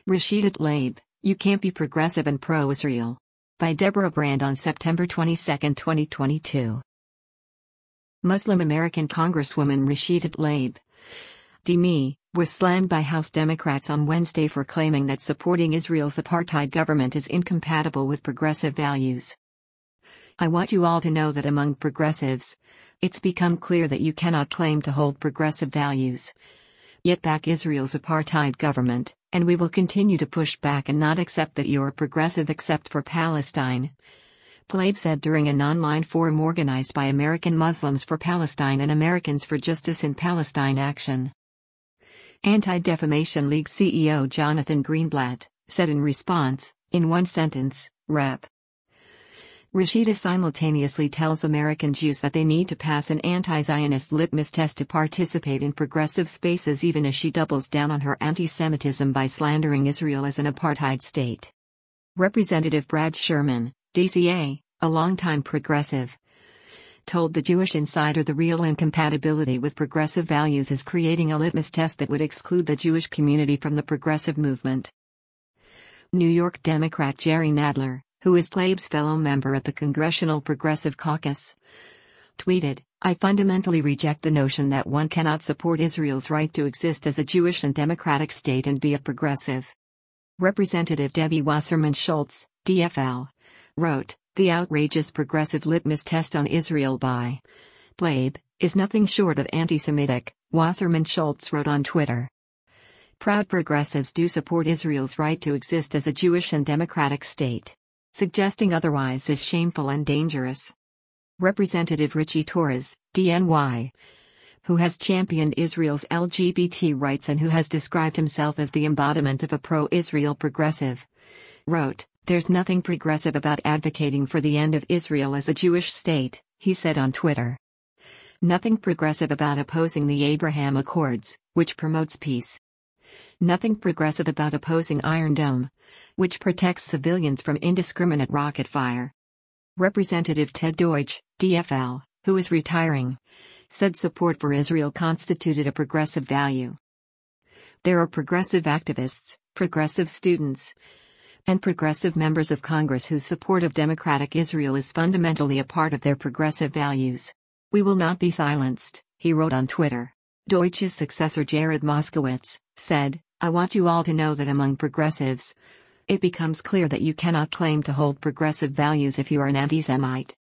Rashida Tlaib, You Can't Be Progressive and Pro-Israel. By Deborah Brand on September 22, 2022. Muslim American Congresswoman Rashida Tlaib, DME, was slammed by House Democrats on Wednesday for claiming that supporting Israel's apartheid government is incompatible with progressive values. I want you all to know that among progressives, it's become clear that you cannot claim to hold progressive values, yet back Israel's apartheid government, and we will continue to push back and not accept that you're progressive except for Palestine, Tlaib said during an online forum organized by American Muslims for Palestine and Americans for Justice in Palestine Action. Anti-Defamation League CEO Jonathan Greenblatt said in response, in one sentence, Rep. Rashida simultaneously tells American Jews that they need to pass an anti-Zionist litmus test to participate in progressive spaces, even as she doubles down on her anti-Semitism by slandering Israel as an apartheid state. Representative Brad Sherman, DCA, a longtime progressive, told the Jewish Insider the real incompatibility with progressive values is creating a litmus test that would exclude the Jewish community from the progressive movement. New York Democrat Jerry Nadler, who is Tlaib's fellow member at the Congressional Progressive Caucus, tweeted, I fundamentally reject the notion that one cannot support Israel's right to exist as a Jewish and democratic state and be a progressive. Representative Debbie Wasserman Schultz, DFL, wrote, the outrageous progressive litmus test on Israel by Tlaib is nothing short of anti-Semitic, Wasserman Schultz wrote on Twitter. Proud progressives do support Israel's right to exist as a Jewish and democratic state. Suggesting otherwise is shameful and dangerous. Representative Richie Torres, DNY, who has championed Israel's LGBT rights and who has described himself as the embodiment of a pro-Israel progressive, wrote, there's nothing progressive about advocating for the end of Israel as a Jewish state, he said on Twitter. Nothing progressive about opposing the Abraham Accords, which promotes peace. Nothing progressive about opposing Iron Dome, which protects civilians from indiscriminate rocket fire. Representative Ted Deutsch, DFL, who is retiring, said support for Israel constituted a progressive value. There are progressive activists, progressive students, and progressive members of Congress whose support of democratic Israel is fundamentally a part of their progressive values. We will not be silenced, he wrote on Twitter. Deutsch's successor Jared Moskowitz said, I want you all to know that among progressives, it becomes clear that you cannot claim to hold progressive values if you are an anti-Semite.